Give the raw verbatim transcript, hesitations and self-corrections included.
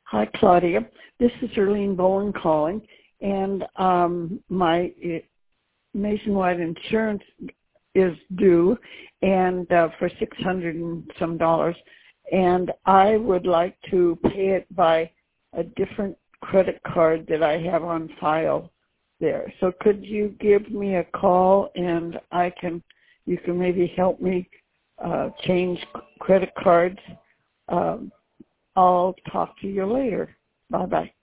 Hi, Claudia. This is Erlene Bowen calling, and um, my it, nationwide insurance is due, and uh, for six hundred and some dollars, and I would like to pay it by a different credit card that I have on file there. So could you give me a call, and I can, you can maybe help me uh, change credit cards. Um, I'll talk to you later. Bye-bye.